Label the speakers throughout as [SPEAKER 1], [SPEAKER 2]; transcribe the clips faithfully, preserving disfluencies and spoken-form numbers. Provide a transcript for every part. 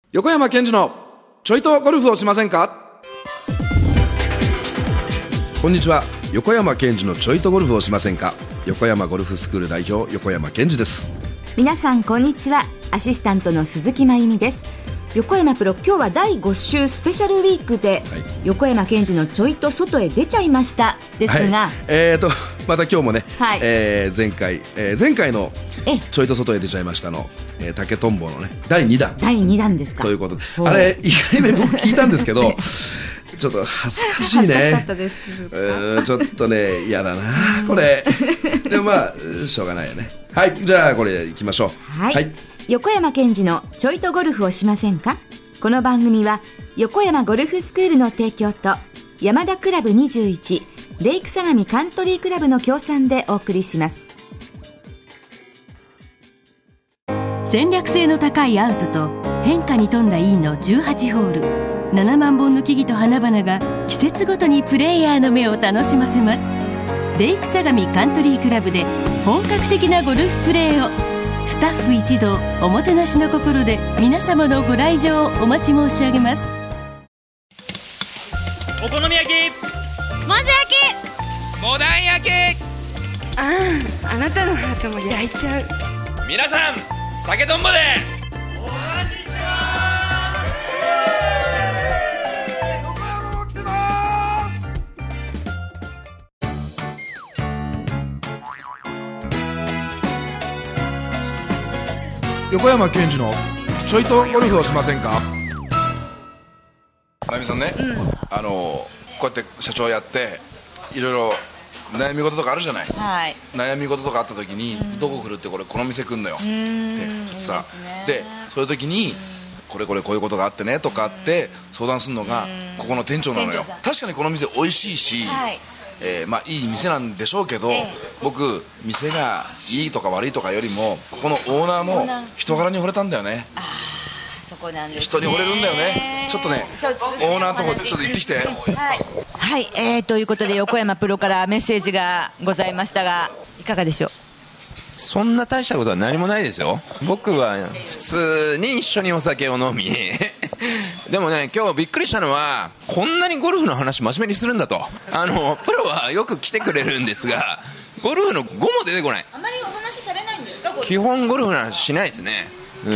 [SPEAKER 1] 横山健二のちょいとゴルフをしませんか。こんにちは、横山健二のちょいとゴルフをしませんか。横山ゴルフスクール代表、横山健二です。
[SPEAKER 2] 皆さんこんにちは、アシスタントの鈴木真由美です。横山プロ、今日はだいご週スペシャルウィークで、はい、横山健二のちょいと外へ出ちゃいましたですが、
[SPEAKER 1] はい、えーとまた今日もね、はい、えー、前回、えー、前回のちょいと外へ出ちゃいましたの、えー、竹とんぼのねだいにだん
[SPEAKER 2] だいにだんですか。
[SPEAKER 1] ということで、あれいっかいめ僕聞いたんですけどちょっと恥ずかしいね。
[SPEAKER 2] 恥ずかしかったです。
[SPEAKER 1] うちょっとね嫌だなこれでもまあしょうがないよね。はい、じゃあこれいきましょう。
[SPEAKER 2] はい、はい、横山健二のちょいとゴルフをしませんか。この番組は横山ゴルフスクールの提供と山田クラブにじゅういちレイク相模カントリークラブの協賛でお送りします。
[SPEAKER 3] 戦略性の高いアウトと変化に富んだインのじゅうはちホール、ななまんぼんの木々と花々が季節ごとにプレイヤーの目を楽しませます。レイク相模カントリークラブで本格的なゴルフプレーを、スタッフ一同おもてなしの心で皆様のご来場をお待ち申し上げます。
[SPEAKER 4] お好み焼き、
[SPEAKER 5] もんじゃ焼き、
[SPEAKER 4] モダン焼き、
[SPEAKER 5] ああ、あなたのハートも焼いちゃう。
[SPEAKER 4] 皆さん竹とんぼでお話しします。横山も来てます。
[SPEAKER 1] 横山健二のちょいとゴルフをしませんか。まゆみさんね、うん、あのこうやって社長やっていろいろ悩み事とかあるじゃない、
[SPEAKER 2] はい、
[SPEAKER 1] 悩み事とかあった時に、うん、どこ来るってこれこの店来んのよで、ちょっとさでそういう時にこれこれこういうことがあってねとかって相談するのがここの店長なのよ。確かにこの店美味しいし、はい、えー、まあいい店なんでしょうけど、ええ、僕店がいいとか悪いとかよりもここのオーナーの人柄に惚れたんだよね。
[SPEAKER 2] あ、そこなんですね。
[SPEAKER 1] 人に惚れるんだよね。ちょっとねオーナーのとこちょっと行ってきて。はい、
[SPEAKER 2] はい、えー、ということで横山プロからメッセージがございましたがいかがでしょう。
[SPEAKER 6] そんな大したことは何もないですよ。僕は普通に一緒にお酒を飲みでもね、今日びっくりしたのはこんなにゴルフの話真面目にするんだと。あのプロはよく来てくれるんですがゴルフのごも出てこない。
[SPEAKER 5] あまりお話しされないんですか。
[SPEAKER 6] 基本ゴルフの話しないですね。うん、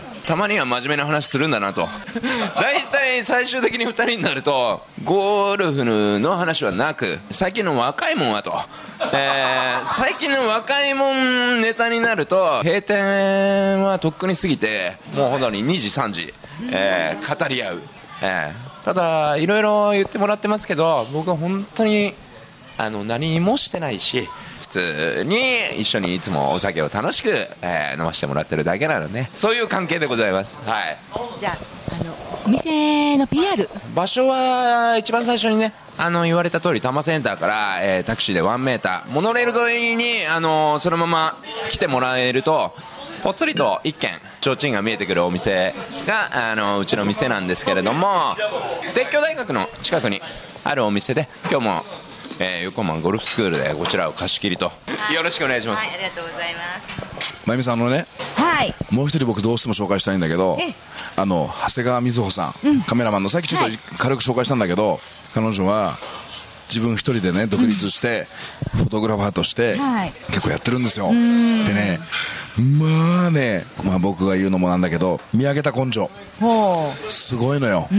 [SPEAKER 6] たまには真面目な話するんだなとだいたい最終的にふたりになるとゴルフの話はなく、最近の若いもんはと、えー、最近の若いもんネタになると閉店はとっくに過ぎてもうほんとににじさんじ、えー、語り合う、えー、ただいろいろ言ってもらってますけど僕は本当にあの何もしてないし普通に一緒にいつもお酒を楽しく、えー、飲ませてもらってるだけなので、そういう関係でございます。はい、
[SPEAKER 2] じゃあ、あのお店の ピーアール
[SPEAKER 6] 場所は一番最初にね、あの言われた通り多摩センターから、えー、タクシーでワンメーターモノレール沿いに、あのー、そのまま来てもらえるとぽつりと一軒提灯が見えてくるお店が、あのー、うちの店なんですけれども、鉄橋大学の近くにあるお店で今日もえー、横浜ゴルフスクールでこちらを貸し切りと、はい、よろしくお願いします。
[SPEAKER 2] はい、ありがとうございます。
[SPEAKER 1] まゆみさんのね、
[SPEAKER 2] はい、
[SPEAKER 1] もう一人僕どうしても紹介したいんだけど、あの長谷川瑞穂さん、うん、カメラマンのさっきちょっと軽く紹介したんだけど、はい、彼女は自分一人でね独立して、うん、フォトグラファーとして、はい、結構やってるんですよ。でね、まあね、まあ、僕が言うのもなんだけど見上げた根性すごいのよ、うん、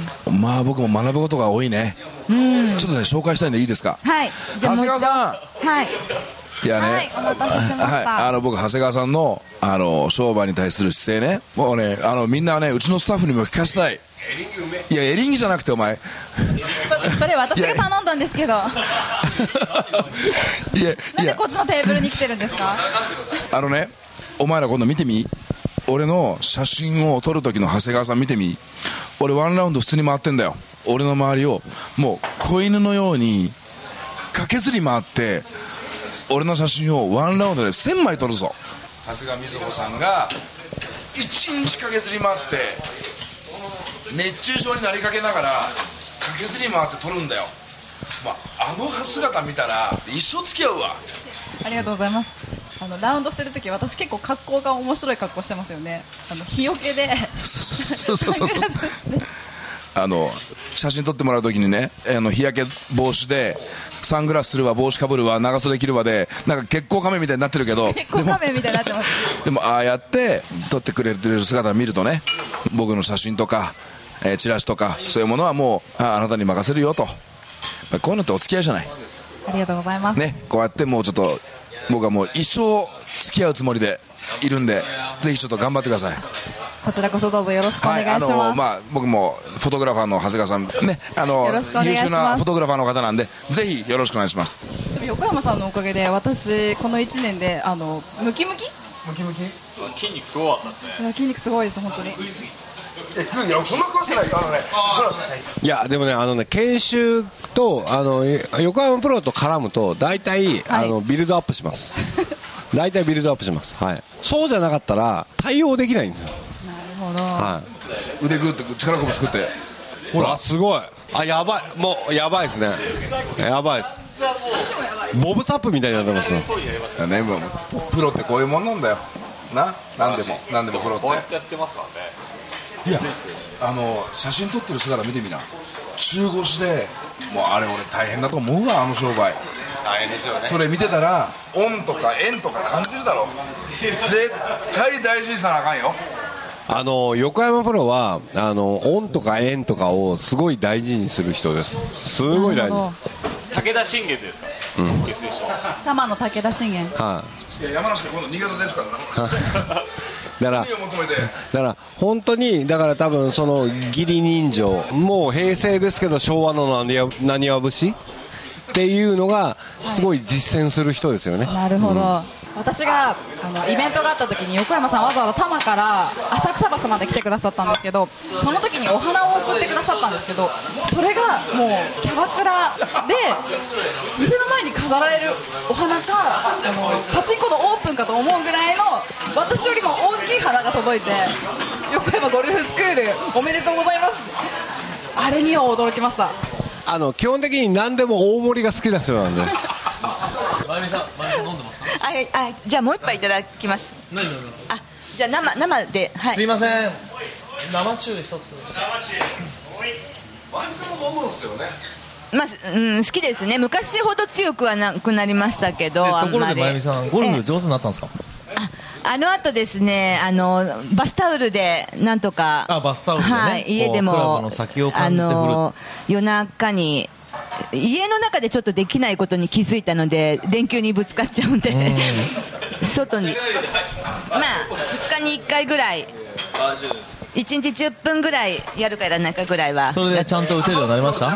[SPEAKER 1] まあ僕も学ぶことが多いね、うん、ちょっとね紹介したいんでいいですか。
[SPEAKER 2] はい、
[SPEAKER 1] 長谷川さん。
[SPEAKER 2] はい、
[SPEAKER 1] いやね、
[SPEAKER 2] はい、お待たせしました。はい、
[SPEAKER 1] あの僕長谷川さんのあの商売に対する姿勢ね、もうねあのみんなねうちのスタッフにも聞かせたい。いやエリンギじゃなくてお前
[SPEAKER 5] それ私が頼んだんですけどいやなんでこっちのテーブルに来てるんですか。
[SPEAKER 1] あのね、お前ら今度見てみ、俺の写真を撮る時の長谷川さん見てみ。俺ワンラウンド普通に回ってんだよ。俺の周りをもう子犬のように駆けずり回って俺の写真をワンラウンドでせんまい撮るぞ。長谷川瑞穂さんがいちにち駆けずり回って熱中症になりかけながら駆けずり回って撮るんだよ。まあ、あの姿見たら一生付き合うわ。
[SPEAKER 5] ありがとうございます。
[SPEAKER 7] あのラウンドしてるとき私結構格好が面白い格好してますよね。あの日よけで
[SPEAKER 1] そうそうそうそう
[SPEAKER 7] サングラスして
[SPEAKER 1] あの写真撮ってもらうときにね、あの日焼け防止でサングラスするわ、帽子かぶるわ、長袖着るわでなんか血行仮面みたいになってるけど、
[SPEAKER 7] 結構画面みたいになってます。
[SPEAKER 1] でもああやって撮ってくれてる姿を見るとね、僕の写真とか、えー、チラシとかそういうものはもう あ, あなたに任せるよと、やっぱりこういうのってお付き合いじゃない
[SPEAKER 7] ありがとうございます
[SPEAKER 1] ね。こうやってもうちょっと僕はもう一生付き合うつもりでいるんで、ぜひちょっと頑張ってください。
[SPEAKER 7] こちらこそどうぞよろしくお願いします。
[SPEAKER 1] はい、あのまあ、僕もフォトグラファーの長谷川さんね、あの
[SPEAKER 7] よろしくお願いします。
[SPEAKER 1] 優秀なフォトグラファーの方なんでぜひよろしくお願いします。
[SPEAKER 7] でも横山さんのおかげで私このいちねんであのムキムキ
[SPEAKER 1] ムキムキ
[SPEAKER 4] 筋肉すごかったですね。
[SPEAKER 7] いや筋肉すごいです本当に。
[SPEAKER 1] いやそんな詳しくないあのね
[SPEAKER 8] いやでもねあのね研修とあの横山プロと絡むと大体、はい、あのビルドアップします大体ビルドアップします、はい、そうじゃなかったら対応できないんですよ。
[SPEAKER 7] なるほど、
[SPEAKER 1] はい、腕グーって力こぶ作って
[SPEAKER 8] ほらすごい、あやばい、もうやばいですね、やばいです、ボブサップみたいになってますね。
[SPEAKER 1] ね、もうプロってこういうもんなんだよな、なんでもなんでもプロって
[SPEAKER 4] こうやってやってますからね。
[SPEAKER 1] いやあの写真撮ってる姿見てみな、中腰でもうあれ俺大変だと思うわ、あの商売
[SPEAKER 8] 大変ですよね。
[SPEAKER 1] それ見てたらオンとか円とか感じるだろ絶対大事にさなあかんよ。
[SPEAKER 8] あの横山プロはあのオンとか円とかをすごい大事にする人です。すごい大事です。
[SPEAKER 4] 武田信玄ですか、うん、多
[SPEAKER 7] 摩の武田信玄、
[SPEAKER 8] はい、
[SPEAKER 1] いや山梨で今度新潟ですからな
[SPEAKER 8] だからだから本当にだから多分その義理人情もう平成ですけど昭和のなにわ節っていうのがすごい実践する人ですよね、はい、
[SPEAKER 7] なるほど、うん、私があのイベントがあった時に横山さんわざわざ多摩から浅草橋まで来てくださったんですけど、その時にお花を送ってくださったんですけど、それがもうキャバクラで店の前に飾られるお花かあのパチンコのオープンかと思うぐらいの私よりも大きい花が届いて、横山ゴルフスクールおめでとうございます、あれには驚きました。
[SPEAKER 8] あの基本的に何でも大盛りが好きな人なんで
[SPEAKER 4] まゆみさん、まゆみさん飲んでますか。
[SPEAKER 2] ああじゃあもう一杯いただきます。
[SPEAKER 4] 何飲みます。
[SPEAKER 2] あじゃあ生生で、はい、
[SPEAKER 4] すいません生中一つ。生中
[SPEAKER 1] まゆみさんも飲むんですよね。
[SPEAKER 2] まあうん、好きですね。昔ほど強くはなくなりましたけど、
[SPEAKER 4] ところでまゆみさんゴルフ上手になったんですか。
[SPEAKER 2] あの後ですね、あのバスタオルでなんとか、
[SPEAKER 4] あバスタオルでね、
[SPEAKER 2] はい、家でも
[SPEAKER 4] クラブの先を感じて振る、あの
[SPEAKER 2] 夜中に家の中でちょっとできないことに気づいたので電球にぶつかっちゃうんで外にまあふつかにいっかいぐらいいちにちじゅっぷんぐらいやるかやらないかぐらいは。
[SPEAKER 4] それでちゃんと打てるようになりました。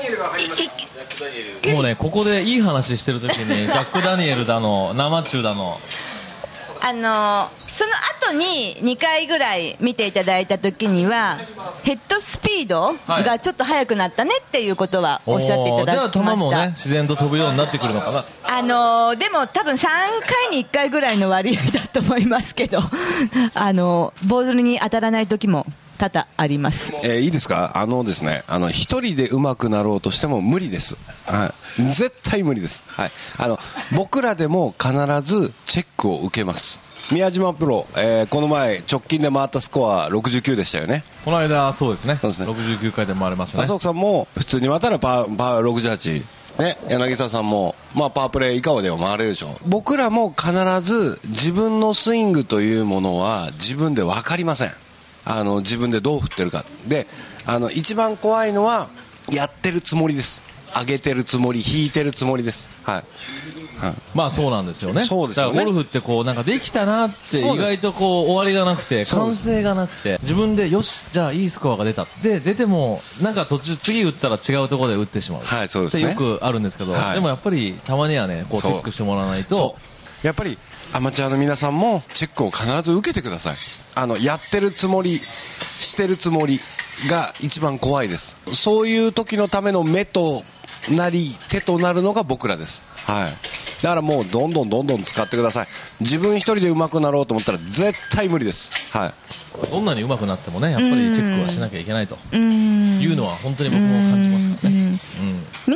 [SPEAKER 4] もうねここでいい話してる時にジャック・ダニエルだの生中だの
[SPEAKER 2] あのその後ににかいぐらい見ていただいた時にはヘッドスピードがちょっと速くなったねっていうことはおっしゃっていただきました。
[SPEAKER 4] じゃあ球もね自然と飛ぶようになってくるのかな。
[SPEAKER 2] あのでも多分さんかいにいっかいぐらいの割合だと思いますけどあのボールに当たらない時も多々あります。
[SPEAKER 8] えー、いいですか。あのですね、あの一人で上手くなろうとしても無理です、はい、絶対無理です、はい、あの僕らでも必ずチェックを受けます。宮島プロ、えー、この前直近で回ったスコアろくじゅうきゅうでしたよね。
[SPEAKER 4] この間そうですね、
[SPEAKER 8] そうですね、
[SPEAKER 4] ろくじゅうきゅうかいで回れましたね。
[SPEAKER 8] 麻生さんも普通に回ったらパー、パーろくじゅうはち、ね、柳沢さんも、まあ、パープレー以下では回れるでしょう。僕らも必ず自分のスイングというものは自分で分かりません。あの自分でどう振ってるかで、あの一番怖いのはやってるつもりです。上げてるつもり、引いてるつもりです、はいはい、
[SPEAKER 4] まあそうなんですよね。
[SPEAKER 8] そうですよね。
[SPEAKER 4] だからゴルフってこうなんかできたなって意外とこう終わりがなくて完成がなくて、自分でよしじゃあいいスコアが出たで出てもなんか途中次打ったら違うところで打ってしまう、
[SPEAKER 8] はい、そうですね、
[SPEAKER 4] ってよくあるんですけど、はい、でもやっぱりたまにはねこうチェックしてもらわないと。
[SPEAKER 8] やっぱりアマチュアの皆さんもチェックを必ず受けてください。あのやってるつもりしてるつもりが一番怖いです。そういう時のための目となり手となるのが僕らです、はい、だからもうどんどんどんどん使ってください。自分一人で上手くなろうと思ったら絶対無理です、はい、
[SPEAKER 4] どんなに上手くなってもねやっぱりチェックはしなきゃいけないというのは本当に僕も感じますからね。
[SPEAKER 2] み皆さ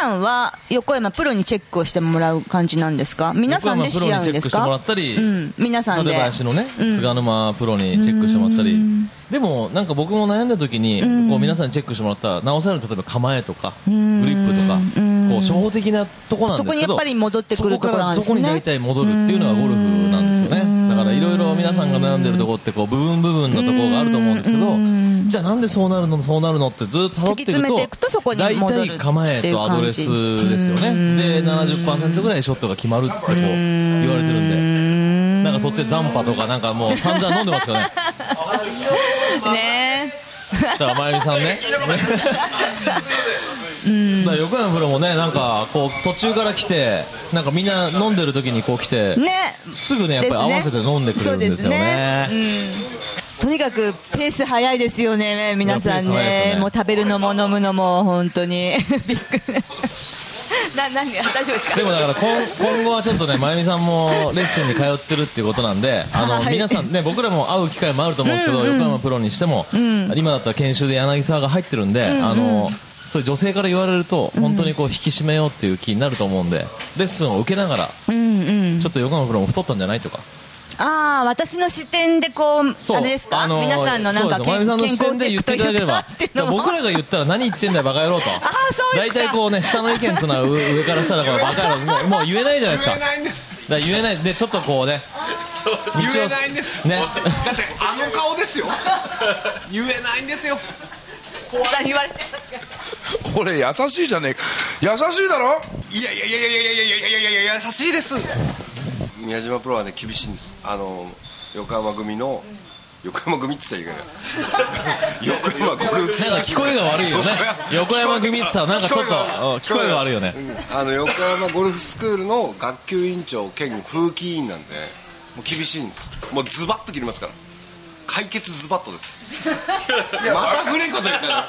[SPEAKER 2] さんは横山プロにチェックをしてもらう感じなんですか？皆さんでし合うんですか？
[SPEAKER 4] 横山プロにチェックしてもらったり、
[SPEAKER 2] うん、皆さんで
[SPEAKER 4] 館林のね、うん、菅沼プロにチェックしてもらったり、でもなんか僕も悩んだ時に、うん、こう皆さんにチェックしてもらったらなおさら例えば構えとか、うん、グリップとか、うん、こう初歩的なとこなんですけど、そこにやっぱり戻ってくるところなんですね。そこからそこに大体戻るっていうのがゴルフなんですよね。だからいろいろ皆さんが悩んでるところってこう部分部分のところがあると思うんですけど、じゃあなんでそうなるのそうなるのってずっと辿っていくと大体構えとアドレスですよね。で ななじゅっパーセント ぐらいショットが決まるってこう言われてるんで、なんかそっちで残波とかなんかもう散々飲んでますよね。
[SPEAKER 2] ね
[SPEAKER 4] えだから真由美さんねだから横山プロもねなんかこう途中から来てなんかみんな飲んでる時にこう来て、ね、すぐねやっぱり合わせて飲んでくれるんですよね。
[SPEAKER 2] とにかくペース早いですよね皆さん ね, ねもう食べるのも飲むのも本当にびっくりな何大丈夫ですか？
[SPEAKER 4] でもだから 今, 今後はちょっとね真由美さんもレッスンに通ってるっていうことなんで、あの、はい、皆さんね僕らも会う機会もあると思うんですけど、うんうん、横山プロにしても、うん、今だったら研修で柳沢が入ってるんで、うんうん、あのそういう女性から言われると本当にこう引き締めようっていう気になると思うんで、レッスンを受けながら、うんうん、ちょっと横山プロも太ったんじゃないとか、
[SPEAKER 2] ああ私の視点でこうあれですか、あのー、皆さんのなんか健康チェックというか真由美さんの視点で言っていただければ
[SPEAKER 4] 僕らが言ったら何言ってんだよバカ野郎と大体こうね下の意見っていうのは上からしたらこのバカ野郎もう言えないじゃないですか。
[SPEAKER 8] 言えないんです。
[SPEAKER 4] だから言えないでちょっとこうね
[SPEAKER 8] 言えないんです、ね、だってあの顔ですよ言えないんですよ。
[SPEAKER 2] 言われてます
[SPEAKER 1] か？俺優しいじゃねえか。優しいだろ。
[SPEAKER 8] いやいやいやいやいやいやいやいやいや優しいです。宮島プロはね厳しいんです。あの横山組の横山組って言ったらいいかな横山ゴルフ
[SPEAKER 4] なんか聞こえが悪いよね横山組って言ったらなんかちょっと聞こえが悪いよね、
[SPEAKER 8] うん、あの横山ゴルフスクールの学級委員長兼風紀委員なんでもう厳しいんです。もうズバッと切りますから解決ズバッとですまた古いこと言ったら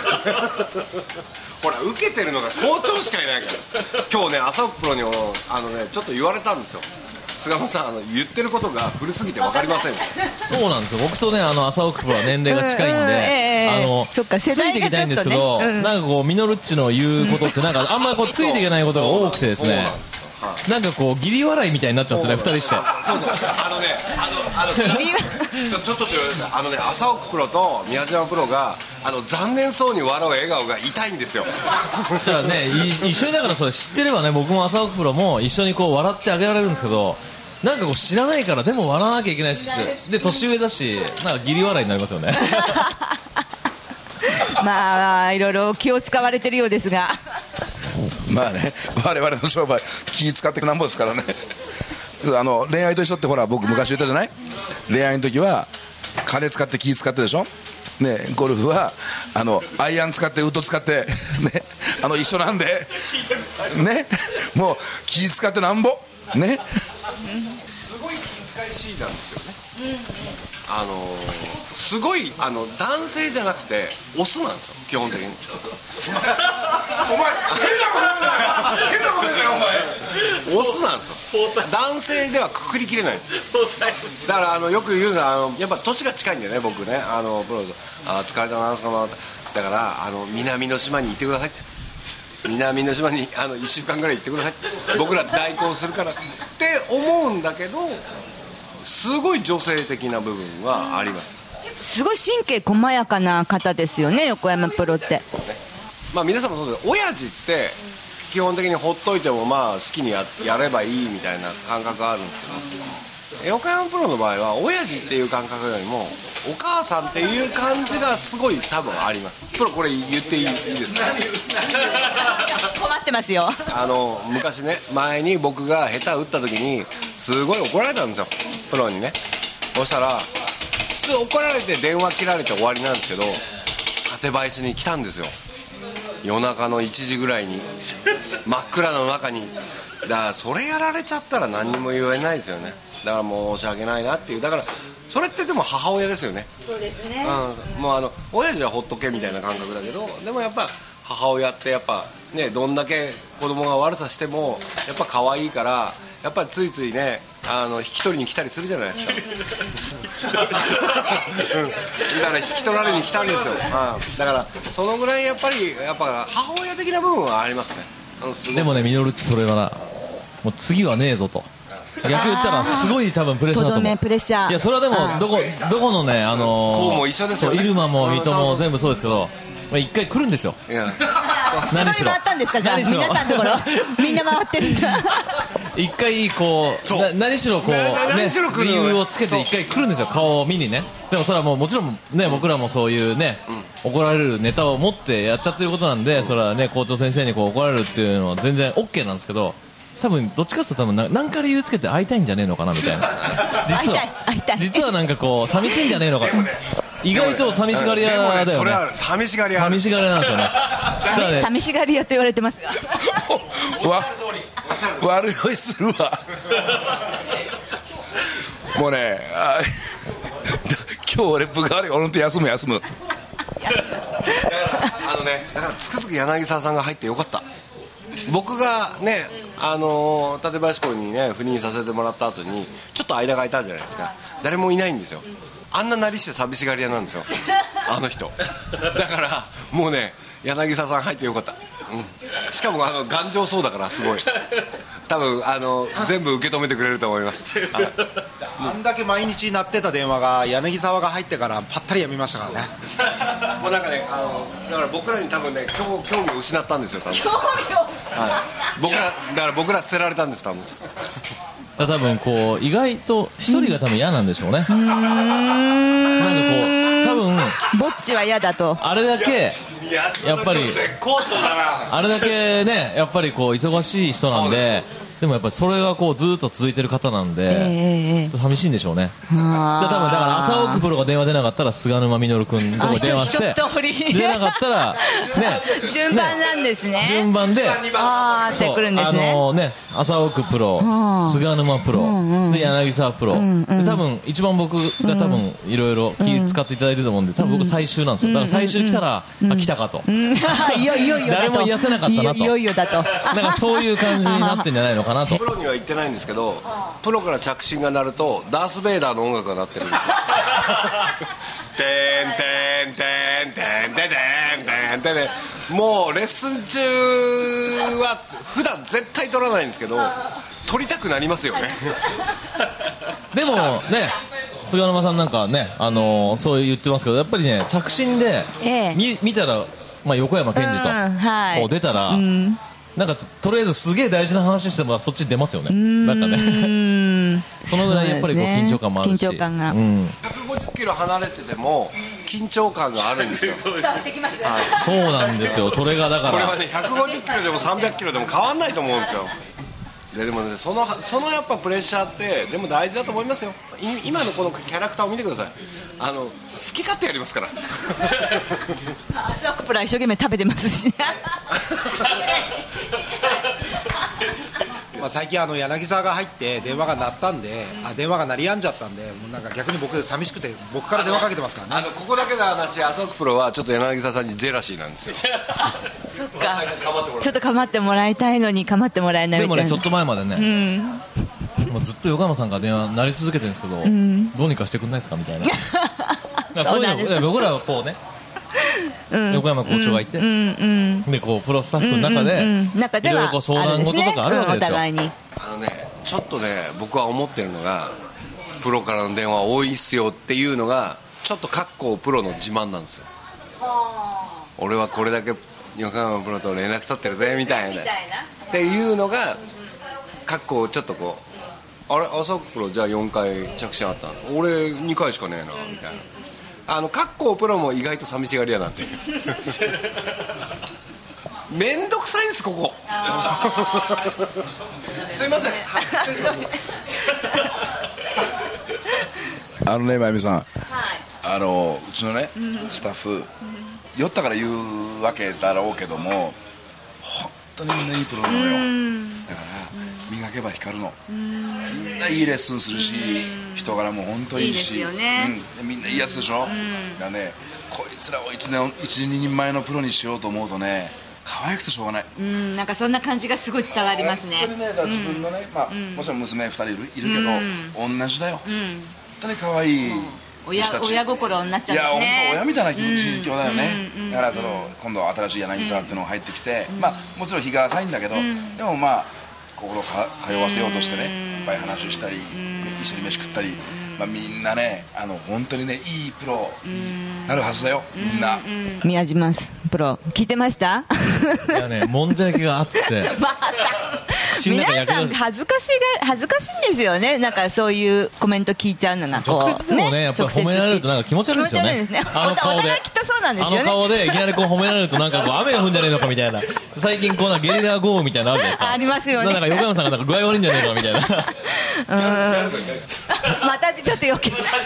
[SPEAKER 8] ほら受けてるのが校長しかいないから今日ね朝奥プロにあの、ね、ちょっと言われたんですよ。菅野さんあの言ってることが古すぎて分かりません
[SPEAKER 4] そうなんですよ。僕とねあの朝奥プロは年齢が近いんで、うんうんえー、あのついていきたいんですけど、ねうん、なんかこうミノルッチの言うことってなんかあんまりこうついていけないことが多くてですねなんかこう義理笑いみたいになっちゃうんですよねふたりして。そうそう
[SPEAKER 8] あのねあのあのちょっとあのね朝奥プロと宮島プロがあの残念そうに笑う笑顔が痛いんですよ
[SPEAKER 4] じゃあね一緒にだからそれ知ってればね僕も朝奥プロも一緒にこう笑ってあげられるんですけどなんかこう知らないからでも笑わなきゃいけないしってで年上だしなんか義理笑いになりますよね
[SPEAKER 2] まあいろいろ気を使われてるようですが
[SPEAKER 1] まあね我々の商売気使ってくなんぼですからねあの恋愛と一緒ってほら僕昔言ったじゃない。恋愛の時は金使って気使ってでしょね、ゴルフはあのアイアン使ってウッド使ってねあの一緒なんでねもう気使ってなんぼね
[SPEAKER 8] すごい気遣いしいなんですよね、うん、あのー、すごいあの男性じゃなくてオスなんですよ基本的にお前変なこと言うな変なこと言うなよお前オスなんですよ。男性ではくくりきれないんですよ。だからあのよく言うのはあのやっぱ年が近いんだよね僕ねあのプロあ疲れたなそのだからあの南の島に行ってくださいって南の島にあのいっしゅうかんぐらい行ってくださいって僕ら代行するからって思うんだけどすごい女性的な部分はあります。
[SPEAKER 2] すごい神経細やかな方ですよね横山プロって、
[SPEAKER 8] まあ、皆さんもそうです。親父って基本的にほっといてもまあ好きに や, やればいいみたいな感覚があるんですけど横山プロの場合は親父っていう感覚よりもお母さんっていう感じがすごい多分あります。プロこれ言っていいですか
[SPEAKER 2] 困ってますよ。
[SPEAKER 8] あの昔ね前に僕が下手打った時にすごい怒られたんですよプロにね。そしたら普通怒られて電話切られて終わりなんですけど館林に来たんですよ夜中のいちじぐらいに真っ暗の中に。だからそれやられちゃったら何にも言えないですよね。だから申し訳ないなっていう。だからそれってでも母親ですよね。
[SPEAKER 2] そうですね、
[SPEAKER 8] うん、もうあの親父はほっとけみたいな感覚だけどでもやっぱ母親ってやっぱねどんだけ子供が悪さしてもやっぱ可愛いからやっぱりついついねあの引き取りに来たりするじゃないですかだから引き取られに来たんですよ。だからそのぐらいやっぱりやっぱ母親的な部分はありますね。あのすごい
[SPEAKER 4] でもねミノルッチそれはなもう次はねえぞと逆言ったらすごい多分プレッシャーだと思う。
[SPEAKER 2] とどめプレッシャー。
[SPEAKER 4] いやそれはでもどこどこのねあのー、
[SPEAKER 8] こうも一緒ですよね。
[SPEAKER 4] イルマも水戸も全部そうですけど一回来るんですよ。
[SPEAKER 8] いや
[SPEAKER 2] 何しろ回ったんですかじゃあ皆さんのところみんな回ってるんだ
[SPEAKER 4] 一回こうな何しろこうね理由をつけて一回来るんですよ顔を見にね。でもそれはもうもちろんね僕らもそういうね、うん、怒られるネタを持ってやっちゃってることなんで、うん、それはね校長先生にこう怒られるっていうのは全然 OK なんですけど多分どっちかっていうと多分な何か理由つけて会いたいんじゃねえのかなみたいな実は
[SPEAKER 2] 会いたい
[SPEAKER 4] 実はなんかこう寂しいんじゃねえのか意外と寂しがり屋だよね。
[SPEAKER 8] それは寂しがり屋
[SPEAKER 4] 寂しがり屋なんですよね。
[SPEAKER 2] ね寂しがり屋と言われてますが
[SPEAKER 1] わ悪酔いするわもうねあ今日俺部が悪い俺の手休む休む
[SPEAKER 8] あのねだからつくづく柳沢さんが入ってよかった。僕がねあの館林校にね赴任させてもらった後にちょっと間が空いたじゃないですか。誰もいないんですよ。あんななりして寂しがり屋なんですよあの人だからもうね柳沢さん入ってよかった、うん、しかもあの頑丈そうだからすごい多分あの全部受け止めてくれると思います、はい、
[SPEAKER 9] あんだけ毎日鳴ってた電話が柳沢が入ってからパッタリやみましたからね
[SPEAKER 8] もうなんかねあのだから僕らに多分ね興興味を失ったんですよ多分
[SPEAKER 2] 興味を失った、はい、
[SPEAKER 8] 僕らだから僕ら捨てられたんです多分
[SPEAKER 4] 多分こう意外と一人が多分嫌なんでしょうね。うーんなんかこう多分
[SPEAKER 2] ぼっちは嫌だと
[SPEAKER 4] あれだけやっぱりあれだけねやっぱりこう忙しい人なんででもやっぱりそれがこうずっと続いてる方なんで、えー、寂しいんでしょうね。多分だから朝奥プロが電話出なかったら菅沼実君のとこに電話して出なかったらね
[SPEAKER 2] 順番なんですね。
[SPEAKER 4] 順番で
[SPEAKER 2] あーってくるんですね。
[SPEAKER 4] あのね朝奥プロ菅沼プロ、うんうん、で柳沢プロ、うんうん、で多分一番僕が多分いろいろ気使っていただいてると思うんで多分僕最終なんですよ。だから最終来たら、うんうん、あ来たかと、うん、いよいよ誰も癒せなかったなと
[SPEAKER 2] いよいよだと
[SPEAKER 4] なんかそういう感じになってんじゃないのかなと。
[SPEAKER 8] プロには行ってないんですけどプロから着信が鳴るとダース・ベイダーの音楽が鳴ってるんですよてんてんてんてんてんてんてんてんもうレッスン中は普段絶対撮らないんですけど撮りたくなりますよね
[SPEAKER 4] でもね菅沼さんなんかね、あのー、そう言ってますけどやっぱりね着信で、ええ、見, 見たら、まあ、横山健二と、うんはい、こう出たら、うんなんかとりあえずすげえ大事な話してもそっち出ますよね。なんかねそのぐらいやっぱりこう緊張感もあるし、
[SPEAKER 2] 緊張感が、
[SPEAKER 8] うん、ひゃくごじゅっキロ離れてても緊張感があるんですよ
[SPEAKER 2] 伝わってきます、はい、
[SPEAKER 4] そうなんですよ。それがだから
[SPEAKER 8] これはねひゃくごじゅっキロでもさんびゃくキロでも変わんないと思うんですよ。で, でもねそのそのやっぱプレッシャーってでも大事だと思いますよ。今のこのキャラクターを見てください。あの好き勝手やりますから
[SPEAKER 2] 朝奥プラ一生懸命食べてますし
[SPEAKER 9] まあ最近あの柳沢が入って電話が鳴ったんであ電話が鳴りやんじゃったんでもうなんか逆に僕寂しくて僕から電話かけてますからね。
[SPEAKER 8] あのここだけの話朝奥プロはちょっと柳沢さんにジェラシーなんですよ
[SPEAKER 2] そっかちょっと構ってもらいたいのに構ってもらえないみたいな。
[SPEAKER 4] でもねちょっと前までね、うん、もうずっと横山さんから電話鳴り続けてるんですけど、うん、どうにかしてくんないですかみたいなそういうの僕らはこうねうん、横山校長がいて、うんうんうん、でこうプロスタッフの中で、うんうんうん、いろいろこう相談事とかあるわけですよ、うん、お互いに
[SPEAKER 8] あのねちょっとね僕は思ってるのがプロからの電話多いっすよっていうのがちょっと各校プロの自慢なんですよ。俺はこれだけ横山プロと連絡取ってるぜみたいなっていうのが各校ちょっとこうあれ朝奥プロじゃあよんかい着信あったの俺にかいしかねえなみたいな。あの各校プロも意外と寂しがり屋なんてめんどくさいんですここすいません
[SPEAKER 1] あのねまゆみさん、はい、あのうちのねスタッフ酔ったから言うわけだろうけども本当にみんないいプロなのよ。だから磨けば光るの。みんないいレッスンするし人柄も本当いいし
[SPEAKER 2] いいですよね、
[SPEAKER 1] うん、みんないいやつでしょ、うん、だねこいつらを一年一人前のプロにしようと思うとね可愛くてしょうがない。
[SPEAKER 2] うん、なんかそんな感じがすごい伝わりますね。
[SPEAKER 1] 本当にね、だから自分のね、うん、まあ、うん、もちろん娘ふたりいる、いるけど、うん、同じだよ、うん、本当に可愛い
[SPEAKER 2] 親, 親心になっちゃうんですね。いや、
[SPEAKER 1] 本当親みたいな気持ち、心境だよね、うん、だからその今度は新しい柳沢っていうのが入ってきて、うん、まあ、もちろん日が浅いんだけど、うん、でもまあ心か通わせようとしてね、いっぱい話したり、うん、一緒に飯食ったり、まあ、みんなね、あの本当にね、いいプロになるはずだよ、みんな。
[SPEAKER 2] 宮島プロ聞いてました？
[SPEAKER 4] いやね、もんじゃ焼きが熱くて
[SPEAKER 2] また皆さん恥ずかしが恥ずかしいんですよね。なんかそういうコメント聞いちゃうのがこう、
[SPEAKER 4] 直接でもね、やっぱ褒められるとなんか気持ち悪いですよね。
[SPEAKER 2] あの顔で、きっとそうなんですよね。
[SPEAKER 4] あの顔でいきなりこう褒められるとなんかこう雨が降るんじゃねえのかみたいな、最近こうなゲリラ豪雨みたいなのあるじゃないですか。
[SPEAKER 2] ありますよね。
[SPEAKER 4] なんか横山さんがなんか具合悪いんじゃねえのかみたいな。
[SPEAKER 2] うんまたちょっと余計それそ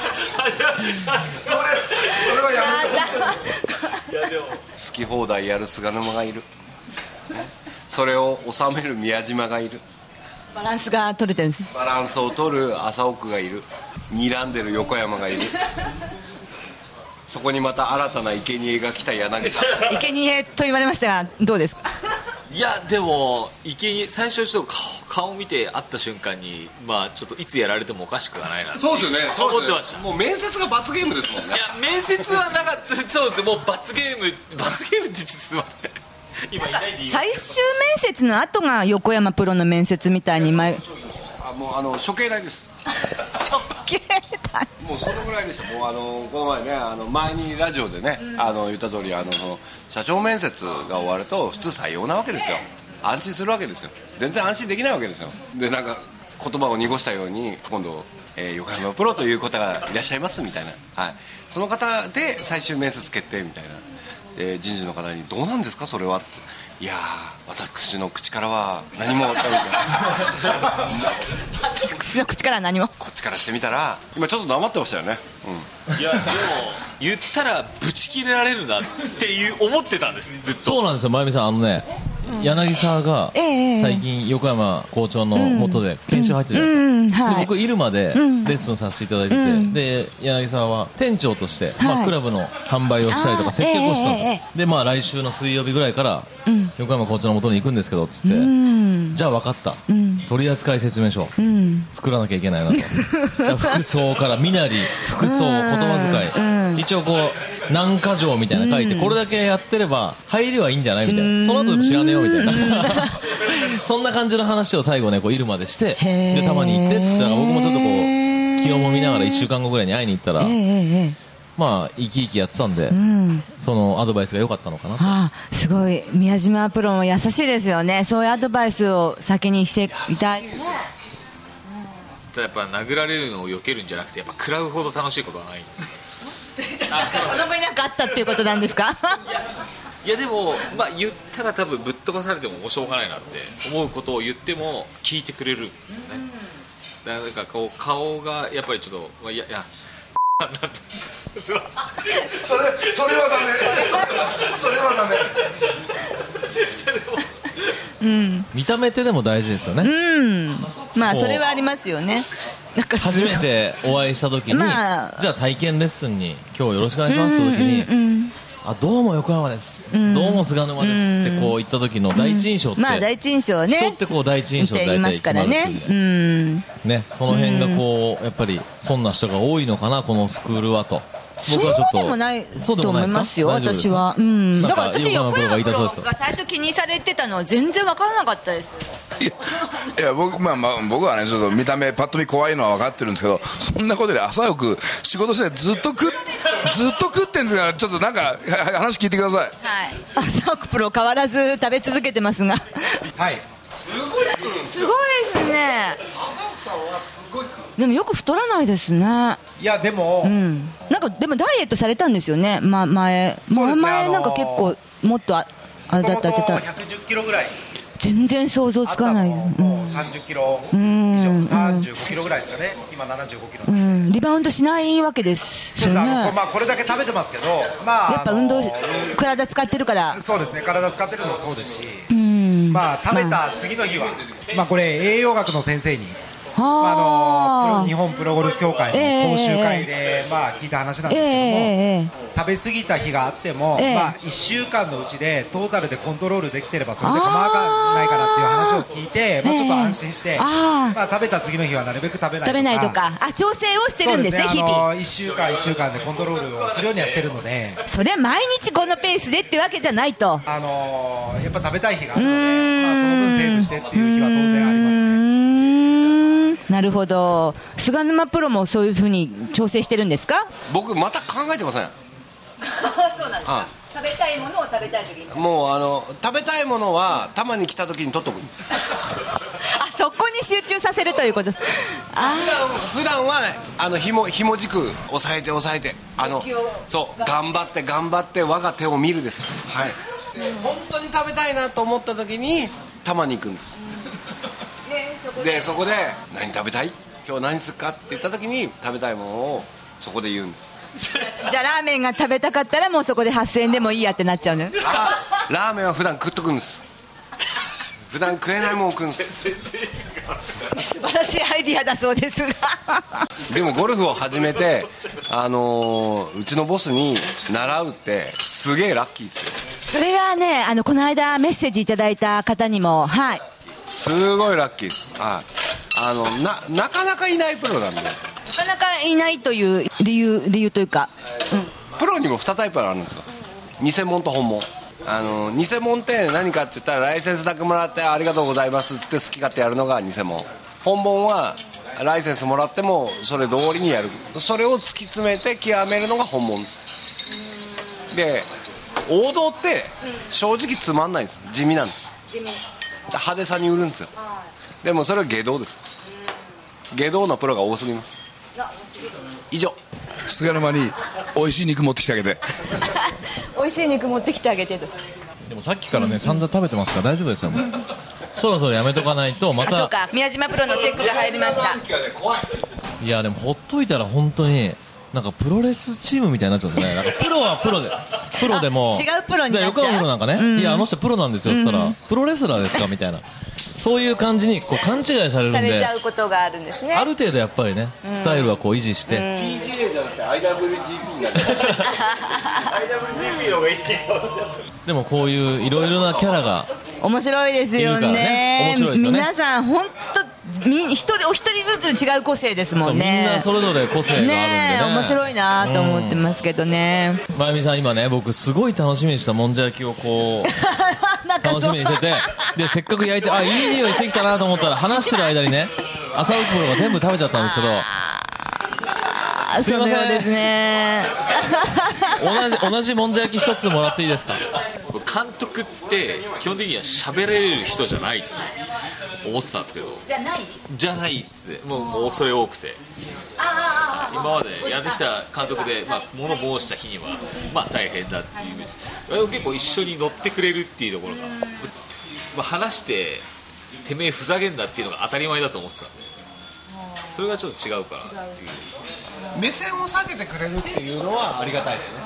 [SPEAKER 8] れはやめて好き放題やる菅沼がいる、それを収める宮島がいる、
[SPEAKER 2] バランスが取れてるんですね。
[SPEAKER 8] バランスを取る朝奥がいる、睨んでる横山がいるそこにまた新たな生贄が来た柳さん
[SPEAKER 2] 生贄と言われましたがどうですか？
[SPEAKER 10] いやでも生贄最初ちょっと 顔, 顔見て会った瞬間に、まあ、ちょっといつやられてもおかしくはないなって
[SPEAKER 8] そうですよね、
[SPEAKER 10] 思ってました。
[SPEAKER 8] もう面接が罰ゲームですもんね。
[SPEAKER 10] いや面接はなかったそうです、もう罰ゲーム罰ゲームってちょっとすいません今いないでいい
[SPEAKER 2] 最終面接の後が横山プロの面接みたいに前
[SPEAKER 8] あもうあの処刑台です
[SPEAKER 2] 処刑台
[SPEAKER 8] もうそのぐらいでした。もうあのこの前ね、あの前にラジオでね、うん、あの言った通りあの社長面接が終わると普通採用なわけですよ。安心するわけですよ。全然安心できないわけですよ。でなんか言葉を濁したように今度、えー、横山プロという方がいらっしゃいますみたいな、はい、その方で最終面接決定みたいな、で人事の方にどうなんですかそれは、いや私の口からは何も
[SPEAKER 2] 私の口からは何も
[SPEAKER 8] こっちからしてみたら今ちょっと黙ってましたよね、
[SPEAKER 10] うん、いやでも言ったらブチ切れられるなっていう思ってたんですね、ずっと。
[SPEAKER 4] そうなんですよ、まゆみさん、あのね、うん、柳沢が最近横山校長の下で研修入ってるじゃないですか、うんうんはい、で僕入間でレッスンさせていただいてて、うん、で柳沢は店長として、はいまあ、クラブの販売をしたりとか接客をしたんですよ、えー、で、まあ、来週の水曜日ぐらいから横山校長の下に行くんですけどつって、うん、じゃあ分かった、うん、取扱説明書、うん、作らなきゃいけないなと服装から身なり服装言葉遣い、うん、一応こう何箇条みたいなの書いて、うん、これだけやってれば入りはいいんじゃないみたいな、うん、その後でも知らねえよみたいなそんな感じの話を最後ねこう入間でして、でたまに行ってって言ったら僕もちょっとこう気をもみながらいっしゅうかんごぐらいに会いに行ったら、まあ生き生きやってたんで、うん、そのアドバイスが良かったのかなと。
[SPEAKER 2] ああすごい、宮島プロも優しいですよね。そういうアドバイスを先にしていたい。
[SPEAKER 10] やっぱ殴られるのを避けるんじゃなくて、やっぱ食らうほど楽しいことはないんですよ
[SPEAKER 2] あその後になんかあったっていうことなんですか？
[SPEAKER 10] いやいやでも、まあ、言ったら多分ぶっ飛ばされてもしょうがないなって思うことを言っても聞いてくれるんですよね、うん、だからこう顔がやっぱりちょっと、まあ、いやいや
[SPEAKER 8] それそれはダメそれはダメ
[SPEAKER 4] うん、見た目ってでも大事ですよね、
[SPEAKER 2] うん、まあそれはありますよね。なんか
[SPEAKER 4] 初めてお会いした時に、まあ、じゃあ体験レッスンに今日よろしくお願いしますって時に、うんうんうん、あどうも横山です、うん、どうも菅沼ですってこう言った時の第一印象って、うん、
[SPEAKER 2] まあ第一印象ね、
[SPEAKER 4] 人ってこう第一印象って
[SPEAKER 2] 言いますからね、うん、
[SPEAKER 4] ね、その辺がこうやっぱりそんな人が多いのかなこのスクールはと。
[SPEAKER 2] 僕はちょっとそうでもないと思いますよ、私は、うん、だから私横山プロが最初気にされてたのは全然分からなかったです。
[SPEAKER 1] いや、いや 僕, まあまあ僕はねちょっと見た目パッと見怖いのは分かってるんですけど、そんなことで朝よく仕事してずっと食っずっと食ってんですから、ちょっとなんか話聞いてください。はい、
[SPEAKER 2] 朝奥プロ変わらず食べ続けてますが
[SPEAKER 8] はい
[SPEAKER 2] すごいすごいですね。
[SPEAKER 8] 朝奥さんはすごい食う。
[SPEAKER 2] でもよく太らないですね。
[SPEAKER 9] いやでも、うん、
[SPEAKER 2] なんかでもダイエットされたんですよね、ま、前前、ね、前なんか結構もっとああれだったってた
[SPEAKER 9] ひゃくじゅっキロぐらい
[SPEAKER 2] 全然想像つかない。
[SPEAKER 9] もうさんじゅっキロ以上、さんじゅうごキロぐらいですかね、今ななじゅうごキロ、
[SPEAKER 2] うん、リバウンドしないわけですよね。
[SPEAKER 9] あの、まあ、これだけ食べてますけど、まあ、
[SPEAKER 2] やっぱ運動体使ってるから。
[SPEAKER 9] そうですね、体使ってるのもそうですし、うん、まあ、食べた次の日は、まあ、これ栄養学の先生にまあ、あの日本プロゴルフ協会の講習会で、えーまあ、聞いた話なんですけども、えー、食べ過ぎた日があっても、えーまあ、いっしゅうかんのうちでトータルでコントロールできてればそれで構わないからっていう話を聞いて、まあ、ちょっと安心して、えーあまあ、食べた次の日はなるべく食べないとか
[SPEAKER 2] 食べないとかあ調整をしてるんですね、
[SPEAKER 9] そうですね、
[SPEAKER 2] 日々
[SPEAKER 9] あのいっしゅうかんいっしゅうかんでコントロールをするようにはしてるので、
[SPEAKER 2] それは毎日このペースでってわけじゃないと、
[SPEAKER 9] あのー、やっぱ食べたい日があるので、まあ、その分セーブしてっていう日は当然ありますね。
[SPEAKER 2] なるほど。菅沼プロもそういうふうに調整してるんですか？
[SPEAKER 8] 僕また考えてません
[SPEAKER 2] そうなんですか。食べたいものを食べたい時に
[SPEAKER 8] もうあの食べたいものはたまに来た時に取っとくんです
[SPEAKER 2] あそこに集中させるということです。あ
[SPEAKER 8] 普段はあのひもひも軸押さえて押さえてあのそう頑張って頑張って我が手を見るです、はい、本当に食べたいなと思った時にたまに行くんです。でそこで何食べたい今日何するかって言った時に食べたいものをそこで言うんです。
[SPEAKER 2] じゃあラーメンが食べたかったらもうそこではっせんえんでもいいやってなっちゃうね。
[SPEAKER 8] あラーメンは普段食っとくんです。普段食えないもん食うんです。
[SPEAKER 2] 素晴らしいアイディアだそうですが
[SPEAKER 8] でもゴルフを始めて、あのー、うちのボスに習うってすげえラッキーですよ。
[SPEAKER 2] それはねあのこの間メッセージいただいた方にもはい
[SPEAKER 8] すごいラッキーです、はい、あの な, なかなかいないプロなんで、なか
[SPEAKER 2] なかいないという理由理由というか、
[SPEAKER 8] うん、プロにもにタイプあるんですよ。偽物と本物。あの偽物って何かって言ったらライセンスだけもらってありがとうございますって好き勝手やるのが偽物。本物はライセンスもらってもそれ通りにやる、それを突き詰めて極めるのが本物です。で王道って正直つまんないんです。地味なんです。地味派手さに売るんですよ。でもそれは下道です。下道のプロが多すぎます。以上。
[SPEAKER 1] 菅沼に美味しい肉持ってきてあげて
[SPEAKER 2] 美味しい肉持ってきてあげてと。
[SPEAKER 4] でもさっきからね散々食べてますから大丈夫ですよ。もうそろそろやめとかないとまた。
[SPEAKER 2] そうか宮島プロのチェックが入りました。
[SPEAKER 4] いやでもほっといたら本当になんかプロレスチームみたいになっちゃうんですね。なんかプロはプロでプロでも
[SPEAKER 2] 違うプロになっちゃう。
[SPEAKER 4] 横浜プロなんかね、うん、いやあの人プロなんですよって言ったら、うん、プロレスラーですかみたいなそういう感じにこう勘違いされるんで
[SPEAKER 2] されちゃうことがあるんですね。
[SPEAKER 4] ある程度やっぱりね、うん、スタイルはこう維持して、うん、
[SPEAKER 8] ピージーエー じゃなくて アイダブリュージーピー になって アイダブリュージーピー の方がいいかもしれない。
[SPEAKER 4] でもこういういろいろなキャラが
[SPEAKER 2] 面白いですよ ね, ね面白いですよね。皆さん本当一人お一人ずつ違う個性ですもんね。
[SPEAKER 4] みんなそれぞれ個性があるんで ね, ね
[SPEAKER 2] 面白いなと思ってますけどね。
[SPEAKER 4] まゆみさん今ね僕すごい楽しみにしたもんじゃ焼きをこう楽しみにしててでせっかく焼いてあいい匂いしてきたなと思ったら話してる間にね浅尾プロが全部食べちゃったんですけど
[SPEAKER 2] すいません。そうですね
[SPEAKER 4] 同じ同じもんじゃ焼き一つもらっていいですか。
[SPEAKER 10] 監督って基本的には喋れる人じゃないって思ってたんですけど
[SPEAKER 2] じゃない
[SPEAKER 10] じゃないってもう、もう恐れ多くてあ今までやってきた監督で、まあ、物申した日には、まあ、大変だっていうイメージ結構一緒に乗ってくれるっていうところが、まあ、話しててめえふざけんだっていうのが当たり前だと思ってたんでそれがちょっと違うかなっていう
[SPEAKER 8] 目線を下げてくれるっていうのはありがたいですね。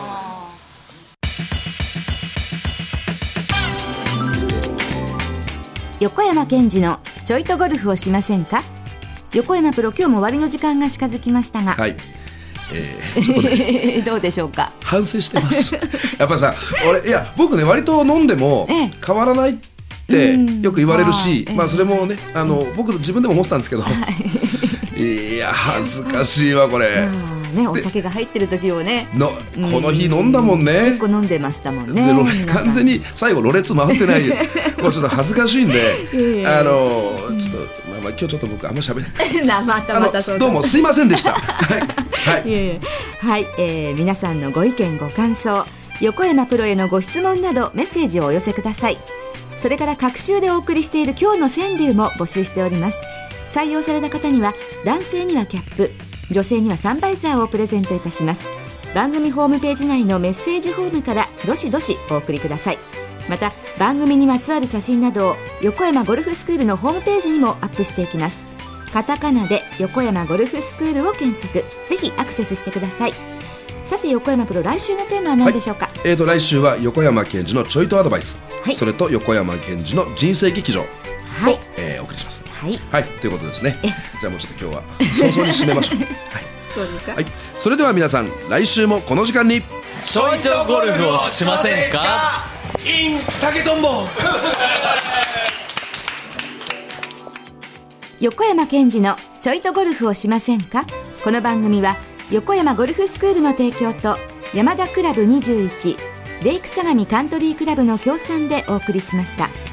[SPEAKER 2] 横山健二のちょいとゴルフをしませんか。横山プロ今日も終わりの時間が近づきましたが、
[SPEAKER 1] はいえーちょっとね、
[SPEAKER 2] どうでしょうか。
[SPEAKER 1] 反省してますやっぱさ俺いや僕ね割と飲んでも変わらないってよく言われるし、ええまあ、それもねあの、ええ、僕自分でも思ってたんですけど、はい、いや恥ずかしいわこれ、
[SPEAKER 2] ね、お酒が入ってる時をね
[SPEAKER 1] のこの日飲んだもんね、
[SPEAKER 2] 結構飲んでましたもんね。
[SPEAKER 1] で完全に最後ろれつ回ってないよもうちょっと恥ずかしいんであのちょっと、まあ、まあ今日ちょっと僕あんま喋れない
[SPEAKER 2] またまたそう
[SPEAKER 1] どうもすいませんでしたはい
[SPEAKER 2] はい、いやいやはい、えー、皆さんのご意見ご感想横山プロへのご質問などメッセージをお寄せください。それから各週でお送りしている今日の川柳も募集しております。採用された方には男性にはキャップ女性にはサンバイザーをプレゼントいたします。番組ホームページ内のメッセージフォームからどしどしお送りください。また番組にまつわる写真などを横山ゴルフスクールのホームページにもアップしていきます。カタカナで横山ゴルフスクールを検索、ぜひアクセスしてください。さて横山プロ来週のテーマは何でしょうか。はい
[SPEAKER 1] えー、と来週は横山健二のちょいとアドバイス、はい、それと横山健二の人生劇場を、はいえー、お送りします。
[SPEAKER 2] はい、
[SPEAKER 11] はい、ということですね。じゃあもうちょっと今日は早々に締めましょう。はい、
[SPEAKER 2] そうですか。
[SPEAKER 11] はい、それでは皆さん来週もこの時間に
[SPEAKER 4] ちょいとゴルフをしませんか。
[SPEAKER 8] in 竹とんぼ
[SPEAKER 2] 横山健二のちょいとゴルフをしませんか。この番組は横山ゴルフスクールの提供と山田クラブにじゅういちレイク相模カントリークラブの協賛でお送りしました。